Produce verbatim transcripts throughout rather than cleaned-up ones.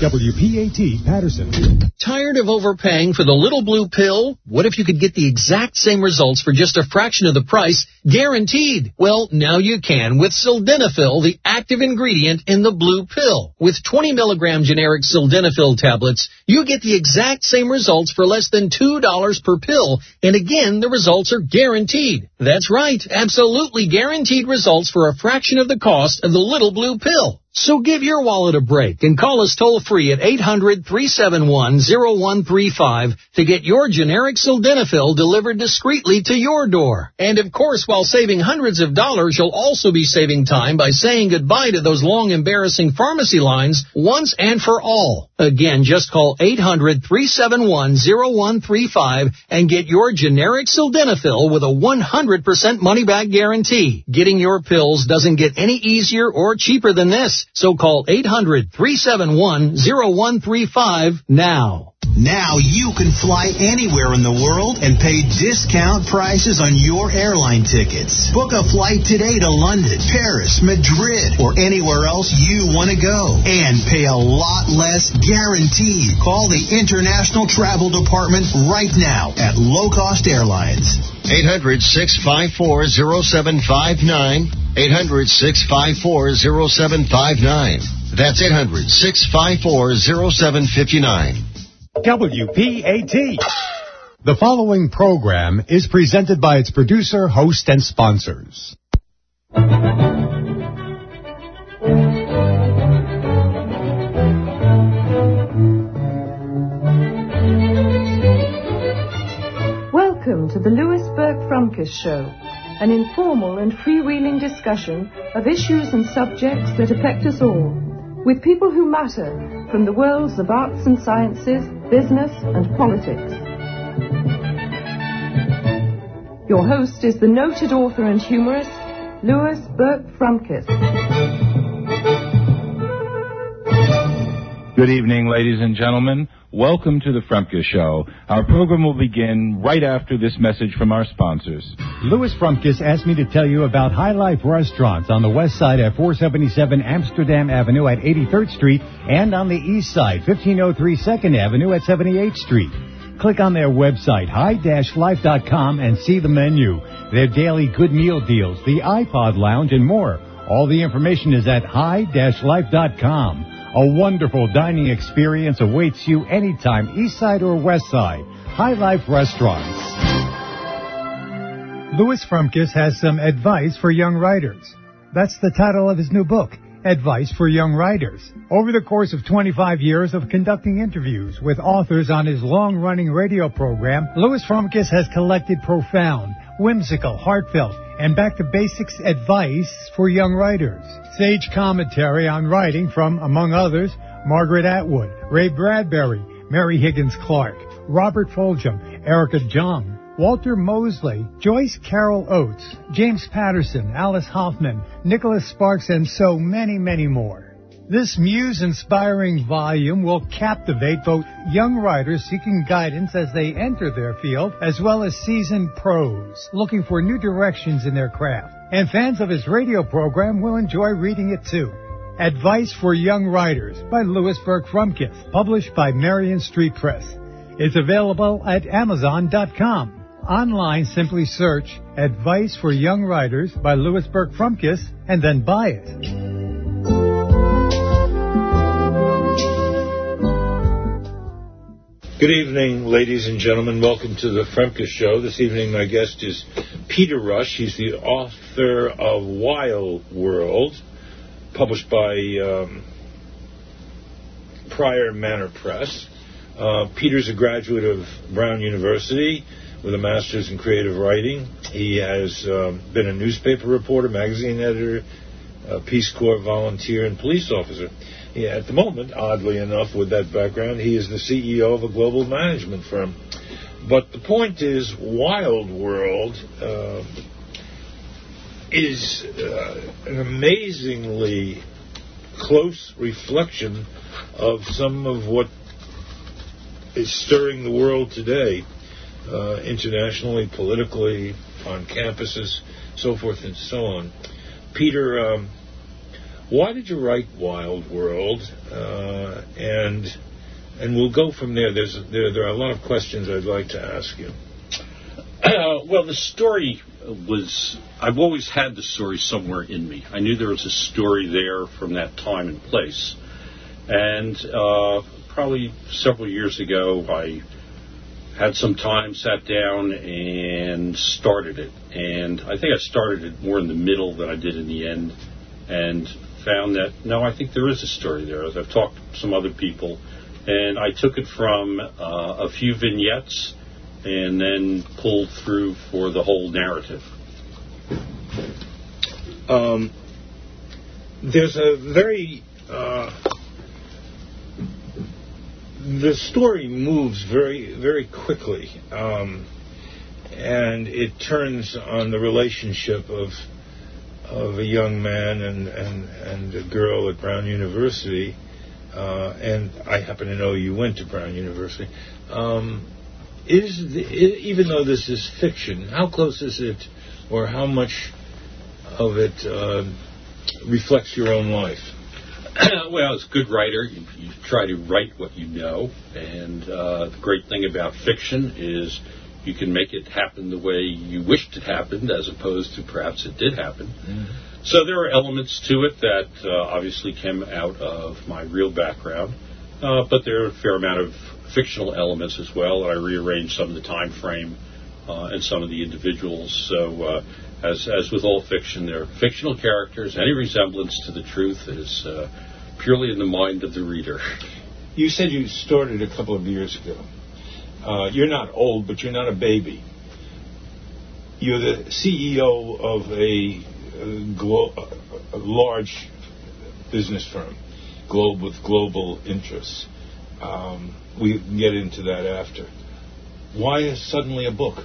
W P A T Patterson. Tired of overpaying for the little blue pill? What if you could get the exact same results for just a fraction of the price, guaranteed? Well, now you can with Sildenafil, the active ingredient in the blue pill. With twenty milligram generic Sildenafil tablets, you get the exact same results for less than two dollars per pill. And again, the results are guaranteed. That's right, absolutely guaranteed results for a fraction of the cost of the little blue pill. So give your wallet a break and call us toll-free at eight hundred, three seven one, zero one three five to get your generic Sildenafil delivered discreetly to your door. And of course, while saving hundreds of dollars, you'll also be saving time by saying goodbye to those long, embarrassing pharmacy lines once and for all. Again, just call eight hundred, three seven one, zero one three five and get your generic Sildenafil with a one hundred percent money-back guarantee. Getting your pills doesn't get any easier or cheaper than this. So call eight hundred, three seven one, zero one three five now. Now you can fly anywhere in the world and pay discount prices on your airline tickets. Book a flight today to London, Paris, Madrid, or anywhere else you want to go. And pay a lot less guaranteed. Call the International Travel Department right now at Low Cost Airlines. eight hundred, six five four, zero seven five nine. eight hundred, six five four, zero seven five nine. That's eight hundred, six five four, zero seven five nine. W P A T. The following program is presented by its producer, host, and sponsors. Welcome to the Louis Burke-Frumkes Show, an informal and freewheeling discussion of issues and subjects that affect us all, with people who matter from the worlds of arts and sciences, business and politics. Your host is the noted author and humorist, Louis Burke-Frumkes. Good evening, ladies and gentlemen. Welcome to the Frumkes Show. Our program will begin right after this message from our sponsors. Louis Frumkes asked me to tell you about High Life Restaurants on the west side at four seventy-seven Amsterdam Avenue at eighty-third Street and on the east side, fifteen oh three second Avenue at seventy-eighth Street. Click on their website, high dash life dot com, and see the menu, their daily good meal deals, the iPod Lounge, and more. All the information is at high dash life dot com. A wonderful dining experience awaits you anytime, east side or west side. High Life Restaurants. Louis Frumkes has some advice for young writers. That's the title of his new book, Advice for Young Writers. Over the course of twenty-five years of conducting interviews with authors on his long-running radio program, Louis Frumkes has collected profound, whimsical, heartfelt, and back-to-basics advice for young writers. Sage commentary on writing from, among others, Margaret Atwood, Ray Bradbury, Mary Higgins Clark, Robert Fulghum, Erica Jong, Walter Mosley, Joyce Carol Oates, James Patterson, Alice Hoffman, Nicholas Sparks, and so many, many more. This muse-inspiring volume will captivate both young writers seeking guidance as they enter their field, as well as seasoned pros looking for new directions in their craft. And fans of his radio program will enjoy reading it too. Advice for Young Writers by Louis Burke-Frumkes, published by Marion Street Press. It's available at amazon dot com. Online, simply search Advice for Young Writers by Louis Burke-Frumkes and then buy it. Good evening, ladies and gentlemen. Welcome to the Frumkes Show. This evening, my guest is Peter Rush. He's the author of Wild World, published by um, Prior Manor Press. Uh, Peter's a graduate of Brown University with a master's in creative writing. He has um, been a newspaper reporter, magazine editor, a Peace Corps volunteer, and police officer. Yeah, at the moment, oddly enough, with that background, he is the C E O of a global management firm. But the point is, Wild World uh, is uh, an amazingly close reflection of some of what is stirring the world today, uh, internationally, politically, on campuses, so forth and so on. Peter, um, why did you write Wild World, uh, and and we'll go from there. There's there there are a lot of questions I'd like to ask you. Uh, well, the story was, I've always had the story somewhere in me. I knew there was a story there from that time and place. And uh, probably several years ago, I had some time, sat down, and started it. And I think I started it more in the middle than I did in the end, and found that, no, I think there is a story there. As I've talked to some other people, and I took it from uh, a few vignettes and then pulled through for the whole narrative. Um, there's a very... Uh, the story moves very, very quickly, um, and it turns on the relationship of of a young man and, and, and a girl at Brown University, uh, and I happen to know you went to Brown University. Um, is the, even though this is fiction, how close is it, or how much of it uh, reflects your own life? Well, as a good writer, you, you try to write what you know, and uh, the great thing about fiction is you can make it happen the way you wished it happened, as opposed to perhaps it did happen. Mm-hmm. So there are elements to it that uh, obviously came out of my real background, uh, but there are a fair amount of fictional elements as well, and I rearranged some of the time frame uh, and some of the individuals. So uh, as, as with all fiction, they're fictional characters. Any resemblance to the truth is uh, purely in the mind of the reader. You said you started a couple of years ago. Uh, you're not old, but you're not a baby. You're the C E O of a, a, glo- a large business firm, globe with global interests. Um, we can get into that after. Why suddenly a book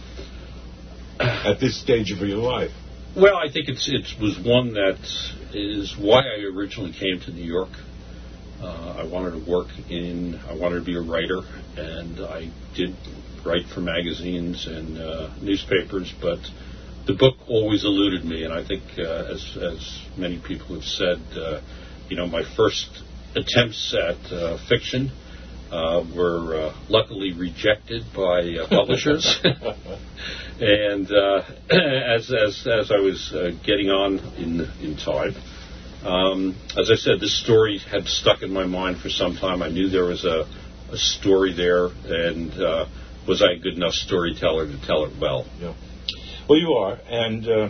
at this stage of your life? Well, I think it's it was one that is why I originally came to New York. Uh, I wanted to work in, I wanted to be a writer, and I did write for magazines and uh, newspapers, but the book always eluded me, and I think, uh, as, as many people have said, uh, you know, my first attempts at uh, fiction uh, were uh, luckily rejected by uh, publishers, and uh, as, as, as I was uh, getting on in, in time, Um, as I said, this story had stuck in my mind for some time. I knew there was a, a story there, and uh, was I a good enough storyteller to tell it well? Yeah. Well, you are. And uh,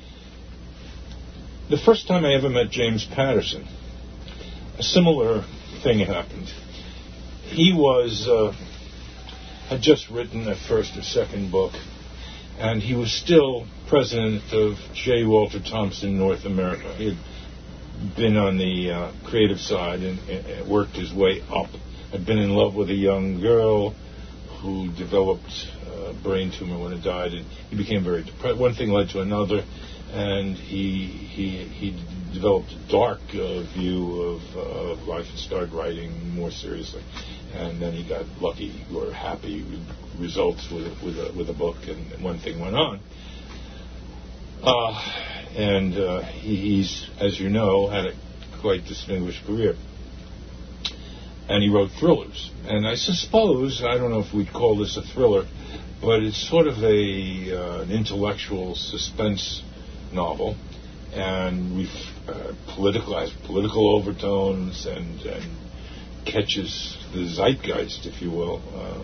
the first time I ever met James Patterson, a similar thing happened. He was uh, had just written a first or second book, and he was still president of J. Walter Thompson North America. He had been on the uh, creative side and, and worked his way up. Had been in love with a young girl who developed a brain tumor when it died, and he became very depressed. One thing led to another, and he he he developed a dark uh, view of, uh, of life and started writing more seriously. And then he got lucky or happy results with with a, with a book, and one thing went on. Uh, and uh, he, he's, as you know, had a quite distinguished career. And he wrote thrillers. And I suppose, I don't know if we'd call this a thriller, but it's sort of a uh, an intellectual suspense novel, and we've uh, political has political overtones and, and catches the zeitgeist, if you will. Uh,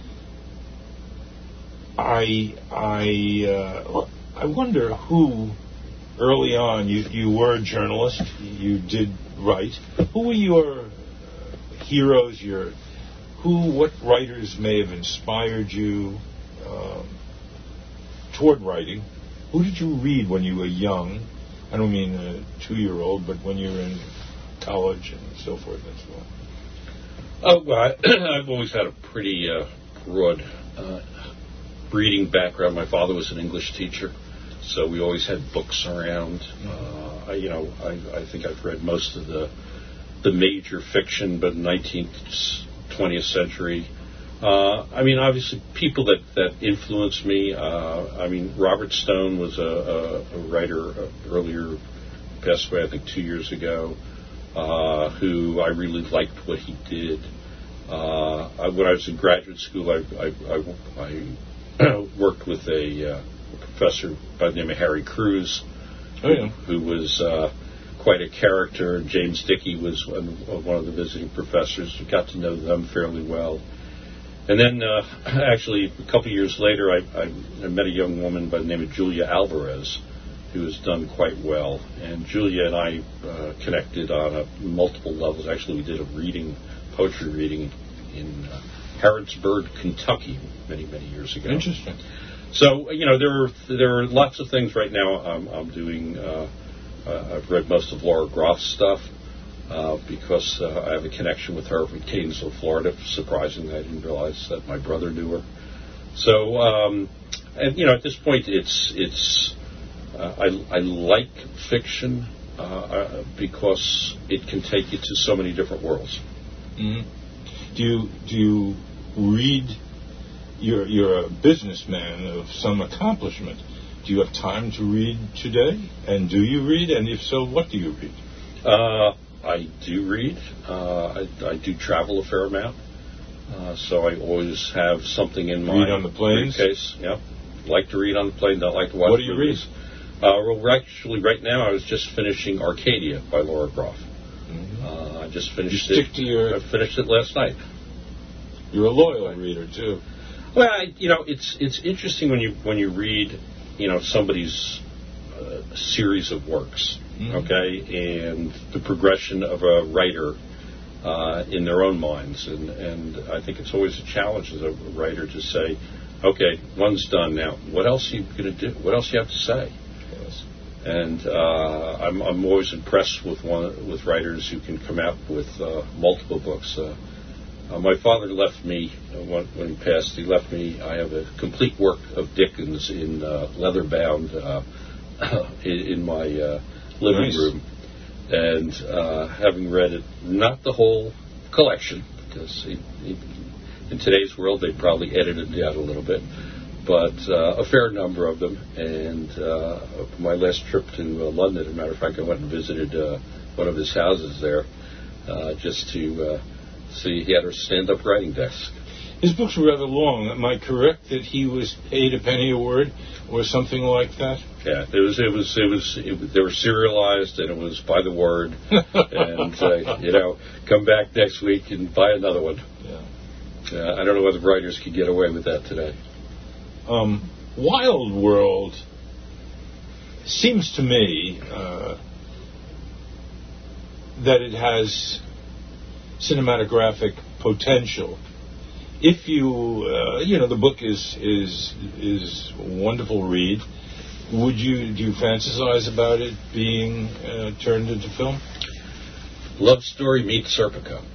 I I. Uh, I wonder who, early on, you, you were a journalist, you did write. Who were your uh, heroes, your, who, what writers may have inspired you um, toward writing? Who did you read when you were young? I don't mean a two-year-old, but when you were in college and so forth and so on. Oh, well, I, I've always had a pretty uh, broad uh, reading background. My father was an English teacher, so we always had books around. Uh, I, you know, I, I think I've read most of the the major fiction, but nineteenth, twentieth century. Uh, I mean, obviously, people that, that influenced me. Uh, I mean, Robert Stone was a, a, a writer uh, earlier, passed away, I think, two years ago. uh, who I really liked what he did. Uh, I, when I was in graduate school, I, I, I, I worked with a, uh, a professor by the name of Harry Cruz, oh, yeah. who, who was uh, quite a character. James Dickey was one, one of the visiting professors. We got to know them fairly well. And then, uh, actually, a couple of years later, I, I, I met a young woman by the name of Julia Alvarez, who has done quite well. And Julia and I uh, connected on a, multiple levels. Actually, we did a reading, poetry reading in uh, Harrodsburg, Kentucky, many, many years ago. Interesting. So, you know, there are, there are lots of things right now I'm, I'm doing. Uh, uh, I've read most of Laura Groff's stuff. Uh, because uh, I have a connection with her from Catonsville, Florida. Surprisingly, I didn't realize that my brother knew her. So, um, and you know, at this point, it's it's uh, I I like fiction uh, uh, because it can take you to so many different worlds. Mm-hmm. Do you do you read? You're you're a businessman of some accomplishment. Do you have time to read today? And do you read? And if so, what do you read? Uh, I do read. Uh, I, I do travel a fair amount, uh, so I always have something in my read on the planes? briefcase. Yeah, like to read on the plane. Don't like to watch. What do you movies. read? Uh, well, actually, right now I was just finishing Arcadia by Laura Groff. Mm-hmm. Uh, I just finished you it. Stick to your. I finished it last night. You're a loyal reader too. Well, I, you know, it's it's interesting when you when you read, you know, somebody's uh, series of works. Mm-hmm. Okay, and the progression of a writer uh, in their own minds, and, and I think it's always a challenge as a writer to say, okay, one's done now. What else are you going to do? What else do you have to say? Yes. And uh, I'm I'm always impressed with one with writers who can come out with uh, multiple books. Uh, uh, my father left me uh, when, when he passed. He left me. I have a complete work of Dickens in uh, leather bound uh, in, in my. Uh, living nice. room, and uh, having read it, not the whole collection, because he, he, in today's world they'd probably edit it down a little bit, but uh, a fair number of them. And uh, my last trip to uh, London, as a matter of fact, I went and visited uh, one of his houses there, uh, just to uh, see. He had a stand-up writing desk. His books were rather long. Am I correct that he was paid a penny a word, or something like that? Yeah, it was. It was. It was. It was they were serialized, and it was by the word. And uh, you know, come back next week and buy another one. Yeah. Uh, I don't know whether writers could get away with that today. Um, Wild World seems to me uh, that it has cinematographic potential. If you, uh, you know, the book is is is a wonderful read. Would you do you fantasize about it being uh, turned into film? Love Story meets Serpico.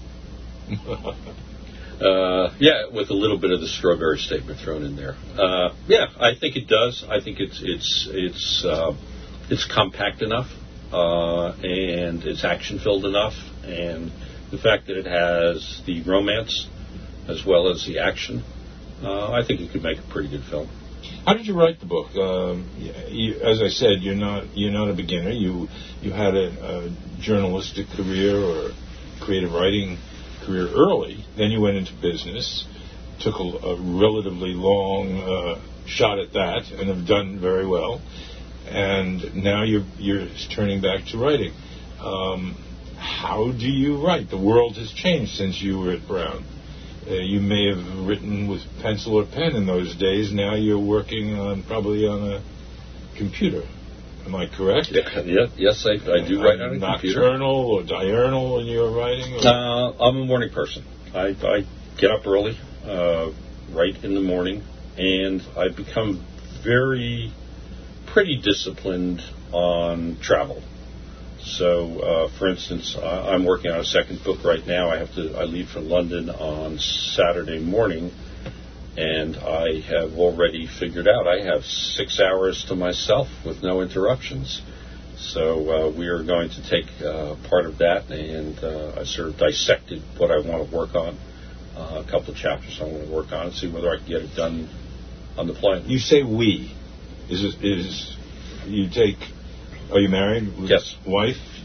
uh, yeah, with a little bit of the strawberry statement thrown in there. Uh, yeah, I think it does. I think it's it's it's uh, it's compact enough, uh, and it's action filled enough, and the fact that it has the romance as well as the action, uh, I think it could make a pretty good film. How did you write the book? Um, you, as I said, you're not you're not a beginner. You you had a, a journalistic career or creative writing career early. Then you went into business, took a, a relatively long uh, shot at that, and have done very well. And now you're you're turning back to writing. Um, how do you write? The world has changed since you were at Brown. Uh, you may have written with pencil or pen in those days. Now you're working on probably on a computer. Am I correct? Yeah, yeah yes, I, I do write on a nocturnal computer. Nocturnal or diurnal when you're writing? Or? Uh, I'm a morning person. I, I get up early, uh, write in the morning, and I become very, pretty disciplined on travel. So, uh, for instance, I'm working on a second book right now. I have to. I leave for London on Saturday morning, and I have already figured out I have six hours to myself with no interruptions. So uh, we are going to take uh, part of that, and uh, I sort of dissected what I want to work on, uh, a couple of chapters I want to work on, and see whether I can get it done on the plane. You say we. Is it, is you take? Are you married? With yes. Wife?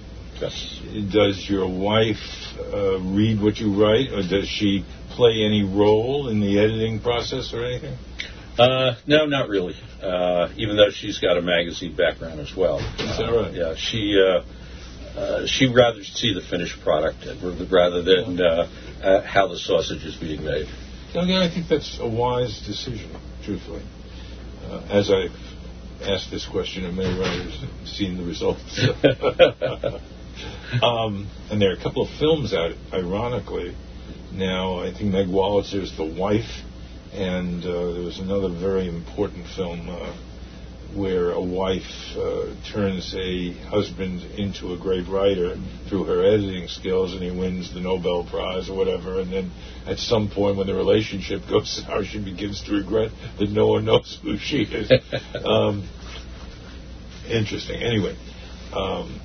Yes. Does your wife uh, read what you write, or does she play any role in the editing process or anything? Uh, no, not really. Uh, even though she's got a magazine background as well. Is that uh, right? Yeah, she uh, uh, she'd rather see the finished product rather than uh, uh, how the sausage is being made. Okay, I think that's a wise decision, truthfully. Uh, as I've asked this question of many writers and seen the results. um, and there are a couple of films out, ironically. Now, I think Meg Wollitzer's The Wife, and uh, there was another very important film uh, where a wife uh, turns a husband into a great writer through her editing skills, and he wins the Nobel Prize or whatever, and then at some point when the relationship goes sour, she begins to regret that no one knows who she is. um, interesting. Anyway, um,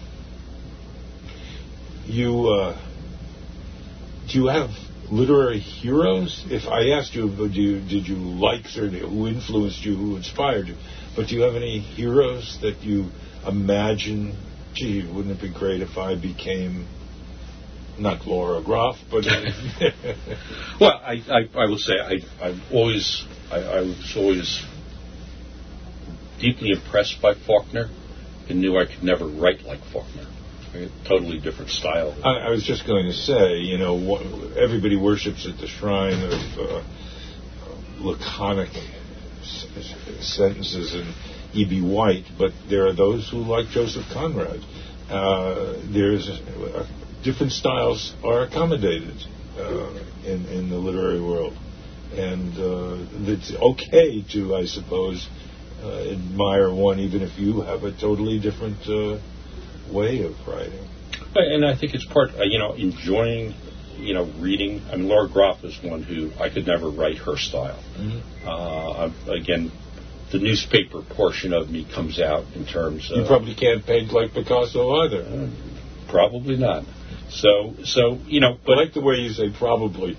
you uh, do you have literary heroes? If I asked you, do you did you like certainly who influenced you, who inspired you, but do you have any heroes that you imagine? Gee, wouldn't it be great if I became not Laura Groff, but well, I, I I will say I I've always I, I was always deeply impressed by Faulkner, and knew I could never write like Faulkner. A totally different style. I, I was just going to say, you know, what, everybody worships at the shrine of uh, laconic s- sentences and E B. White, but there are those who like Joseph Conrad. Uh, there's uh, different styles are accommodated uh, in in the literary world, and uh, it's okay to, I suppose, uh, admire one even if you have a totally different Uh, way of writing. And I think it's part, uh, you know, enjoying, you know, reading. I mean, Laura Groff is one who I could never write her style. Mm-hmm. Uh, again, the newspaper portion of me comes out in terms of... You probably can't paint like Picasso either. Uh, probably not. So, so you know... But I like the way you say probably.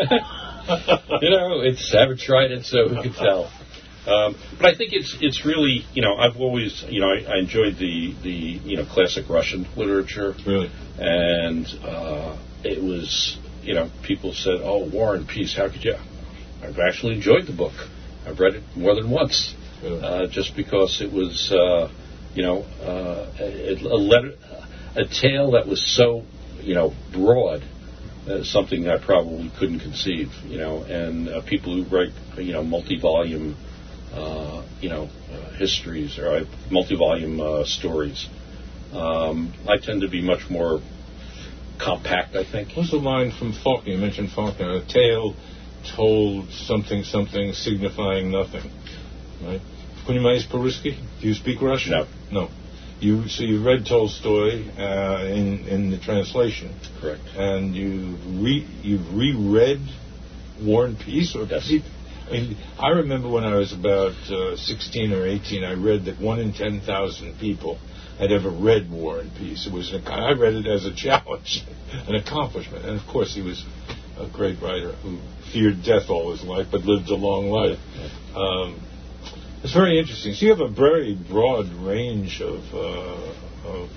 You know, it's, haven't tried it, so who can tell? Um, but I think it's it's really, you know, I've always, you know, I, I enjoyed the, the, you know, classic Russian literature. Really? And uh, it was, you know, people said, oh, War and Peace, how could you? I've actually enjoyed the book. I've read it more than once. Really? Uh, just because it was, uh, you know, uh, a, a, letter, a tale that was so, you know, broad, uh, something I probably couldn't conceive, you know, and uh, people who write, you know, multi-volume Uh, you know, uh, histories or uh, multi-volume uh, stories. Um, I tend to be much more compact, I think. What's the line from Faulkner? You mentioned Faulkner. A tale told something, something, signifying nothing. Right? Понимаешь по-русски? Do you speak Russian? No. No. You, so you read Tolstoy uh, in, in the translation. Correct. And you re, you've reread War and Peace? Or yes. I mean, I remember when I was about uh, sixteen or eighteen, I read that one in ten thousand people had ever read War and Peace. It was an, I read it as a challenge, an accomplishment. And, of course, he was a great writer who feared death all his life but lived a long life. Um, it's very interesting. So you have a very broad range of, uh, of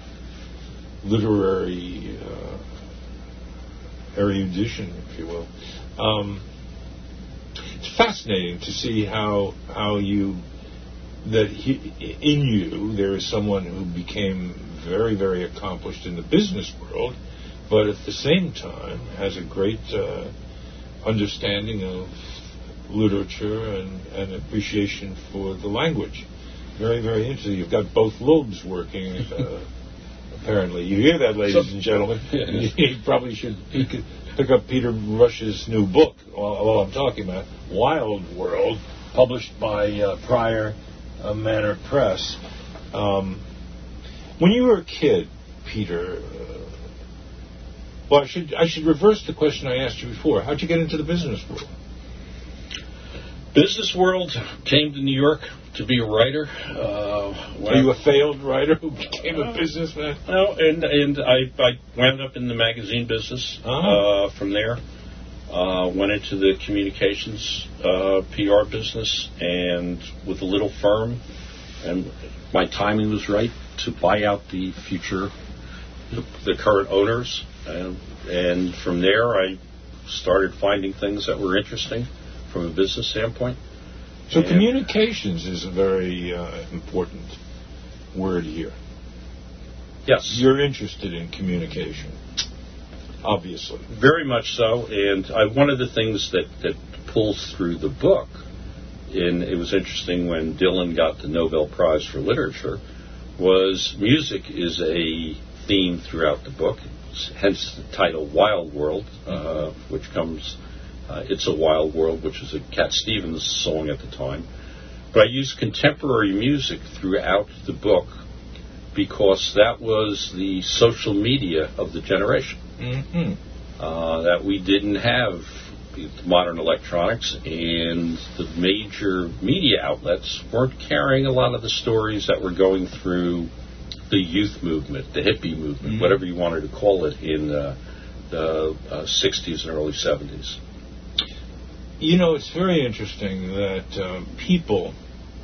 literary uh, erudition, if you will. Um, It's fascinating to see how how you that he, in you there is someone who became very very accomplished in the business world, but at the same time has a great uh, understanding of literature and, and appreciation for the language. Very very interesting. You've got both lobes working. Uh, apparently, you hear that, ladies so, and gentlemen. You probably should pick up Peter Rush's new book, while I'm talking about Wild World, published by uh, Prior uh, Manor Press. Um, when you were a kid, Peter, uh, well, I should I should reverse the question I asked you before. How'd you get into the business world? Business world, came to New York to be a writer. Uh, Are you a failed writer who became a businessman? No, and and I, I wound up in the magazine business uh-huh. uh, from there. Uh, went into the communications uh, P R business, and with a little firm, and my timing was right to buy out the future the current owners, and, and from there I started finding things that were interesting from a business standpoint. So and communications is a very uh, important word here. Yes. You're interested in communication, obviously. Very much so, and I, one of the things that, that pulls through the book, and it was interesting when Dylan got the Nobel Prize for Literature, was music is a theme throughout the book, hence the title Wild World, uh, which comes, uh, It's a Wild World, which is a Cat Stevens song at the time. But I used contemporary music throughout the book because that was the social media of the generation. Mm-hmm. Uh, that we didn't have modern electronics, and the major media outlets weren't carrying a lot of the stories that were going through the youth movement, the hippie movement, mm-hmm. whatever you wanted to call it, in uh, the uh, sixties and early seventies. You know, it's very interesting that uh, people,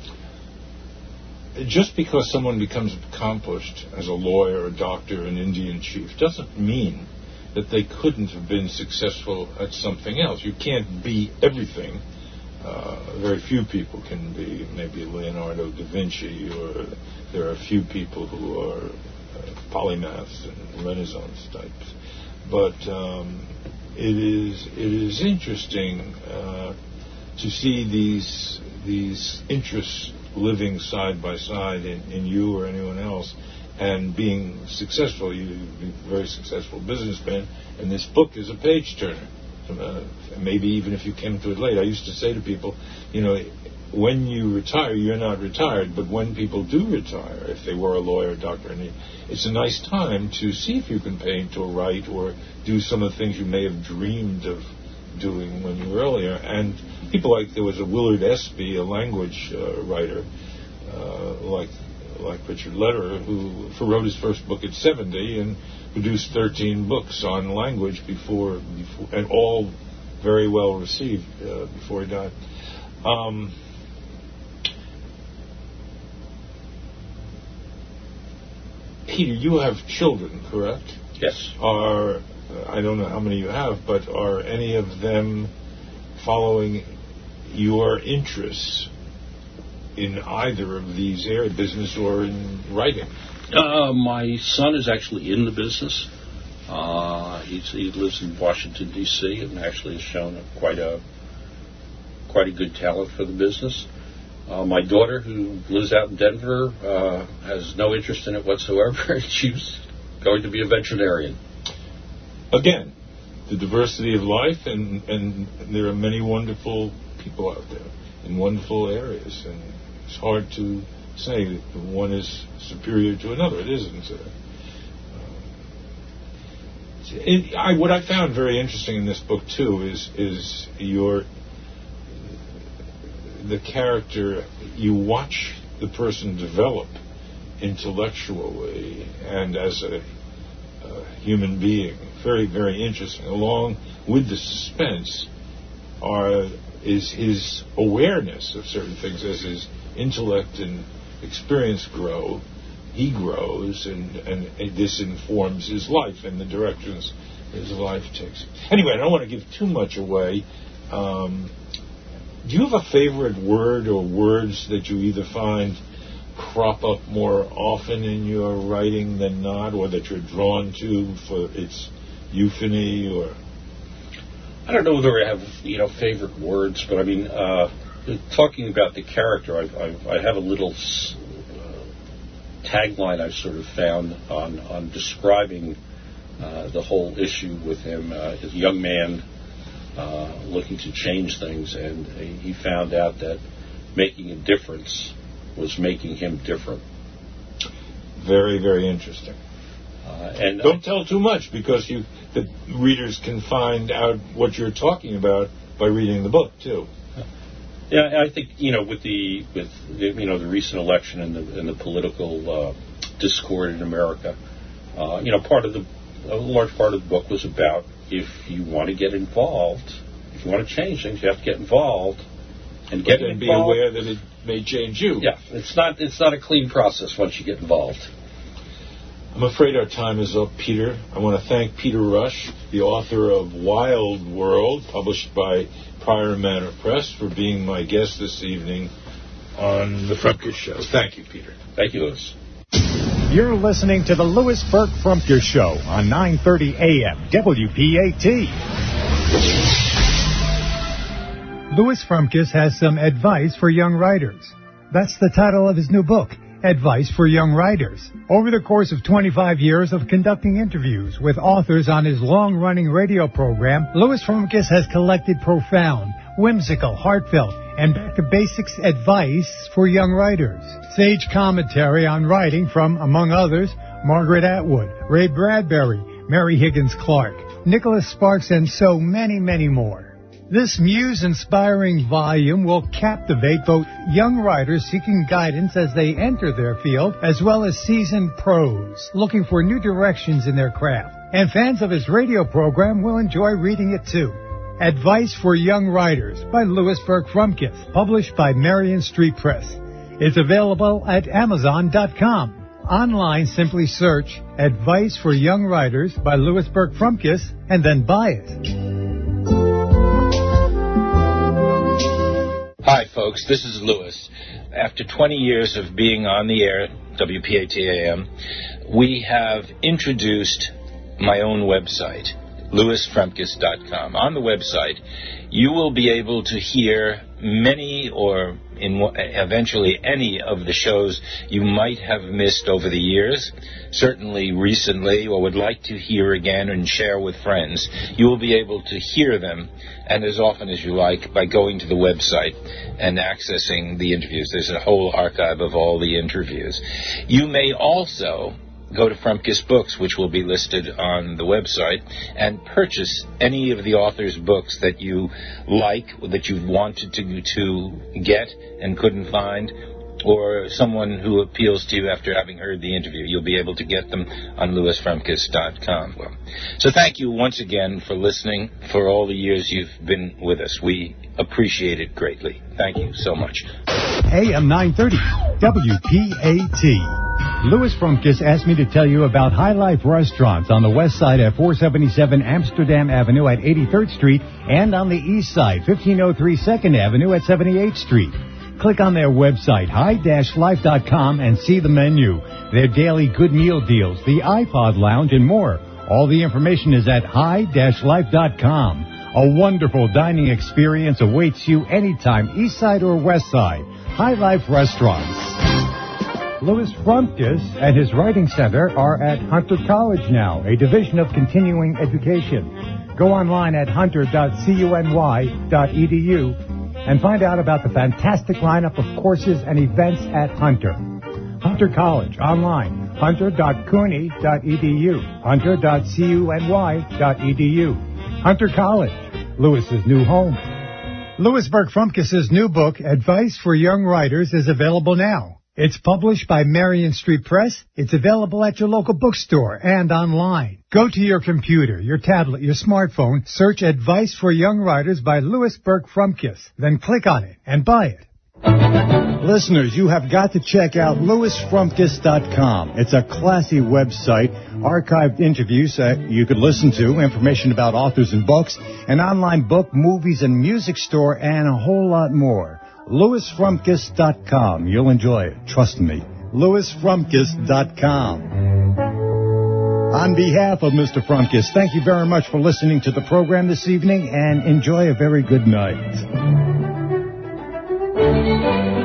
just because someone becomes accomplished as a lawyer, a doctor, an Indian chief, doesn't mean that they couldn't have been successful at something else. You can't be everything. Uh, very few people can be maybe Leonardo da Vinci, or there are a few people who are uh, polymaths and Renaissance types. But um, it is it is interesting uh, to see these these interests living side by side in, in you or anyone else, and being successful. You're a very successful businessman, and this book is a page-turner. Uh, maybe even if you came to it late. I used to say to people, you know, when you retire, you're not retired, but when people do retire, if they were a lawyer, doctor, and it's a nice time to see if you can paint or write or do some of the things you may have dreamed of doing when you were earlier. And people like, there was a Willard Espy, a language uh, writer, uh, like like Richard Lederer, who wrote his first book at seventy and produced thirteen books on language before, before and all very well received uh, before he died. Um, Peter, you have children, correct? Yes. Are, I don't know how many you have, but are any of them following your interests in either of these areas, business or in writing? Uh, my son is actually in the business. Uh, he's, he lives in Washington, D C, and actually has shown a, quite a quite a good talent for the business. Uh, my daughter, who lives out in Denver, uh, has no interest in it whatsoever. She's going to be a veterinarian. Again, the diversity of life, and, and there are many wonderful people out there in wonderful areas, and it's hard to say that one is superior to another. It isn't. Uh, it, I, what I found very interesting in this book too is is your the character. You watch the person develop intellectually and as a, a human being. Very, very interesting. Along with the suspense are is his awareness of certain things. As his intellect and experience grow, he grows, and, and this informs his life and the directions his life takes. Anyway, I don't want to give too much away. Um, do you have a favorite word or words that you either find crop up more often in your writing than not, or that you're drawn to for its euphony? Or I don't know whether I have, you know, favorite words, but I mean, uh, talking about the character, I've, I've, I have a little uh, tagline I've sort of found on, on describing uh, the whole issue with him. Uh, as a young man uh, looking to change things, and he found out that making a difference was making him different. Very, very interesting. Uh, and don't I, tell too much, because you the readers can find out what you're talking about by reading the book too. Yeah, I think, you know, with the with the, you know the recent election and the and the political uh, discord in America, uh, you know, part of the a large part of the book was about, if you want to get involved, if you want to change things, you have to get involved, and get and involved, be aware that it may change you. Yeah, it's not it's not a clean process once you get involved. I'm afraid our time is up, Peter. I want to thank Peter Rush, the author of Wild World, published by Prior Manor Press, for being my guest this evening on The Frumkiss Show. Thank you, Peter. Thank you, Louis. You're listening to the Louis Burke Frumkiss Show on nine thirty A M W P A T. Louis Frumkiss has some advice for young writers. That's the title of his new book, Advice for Young Writers. Over the course of twenty-five years of conducting interviews with authors on his long-running radio program, Louis Frumkiss has collected profound, whimsical, heartfelt, and back-to-basics advice for young writers. Sage commentary on writing from, among others, Margaret Atwood, Ray Bradbury, Mary Higgins Clark, Nicholas Sparks, and so many, many more. This muse-inspiring volume will captivate both young writers seeking guidance as they enter their field, as well as seasoned pros looking for new directions in their craft. And fans of his radio program will enjoy reading it too. Advice for Young Writers by Louis Burke Frumkiss, published by Marion Street Press. It's available at Amazon dot com. Online, simply search Advice for Young Writers by Louis Burke Frumkiss and then buy it. Hi, folks. This is Louis. After twenty years of being on the air, W P A T A M, we have introduced my own website, louis frumkiss dot com. On the website, you will be able to hear many or in eventually any of the shows you might have missed over the years, certainly recently, or would like to hear again and share with friends. You will be able to hear them, and as often as you like, by going to the website and accessing the interviews. There's a whole archive of all the interviews. You may also go to Frumkiss Books, which will be listed on the website, and purchase any of the author's books that you like, that you've wanted to, to get and couldn't find, or someone who appeals to you after having heard the interview. You'll be able to get them on louis frumkiss dot com. Well, so thank you once again for listening, for all the years you've been with us. We appreciate it greatly. Thank you so much. A M nine thirty, W P A T. Louis Frumkiss asked me to tell you about High Life Restaurants on the west side at four seventy-seven Amsterdam Avenue at eighty-third Street, and on the east side, fifteen oh three second Avenue at seventy-eighth Street. Click on their website, high dash life dot com, and see the menu, their daily good meal deals, the iPod Lounge, and more. All the information is at high dash life dot com. A wonderful dining experience awaits you anytime, east side or west side. High Life Restaurants. Louis Frumkiss and his writing center are at Hunter College now, a division of continuing education. Go online at hunter dot cuny dot e d u and find out about the fantastic lineup of courses and events at Hunter. Hunter College, online, hunter dot cuny dot e d u, hunter dot cuny dot e d u. Hunter College, Louis's new home. Louis Burke Frumkiss's new book, Advice for Young Writers, is available now. It's published by Marion Street Press. It's available at your local bookstore and online. Go to your computer, your tablet, your smartphone, search Advice for Young Writers by Louis Burke Frumkiss. Then click on it and buy it. Listeners, you have got to check out louis frumkiss dot com. It's a classy website, archived interviews that you could listen to, information about authors and books, an online book, movies, and music store, and a whole lot more. louis frumkiss dot com. You'll enjoy it. Trust me. louis frumkiss dot com. On behalf of Mister Frumkiss, thank you very much for listening to the program this evening, and enjoy a very good night.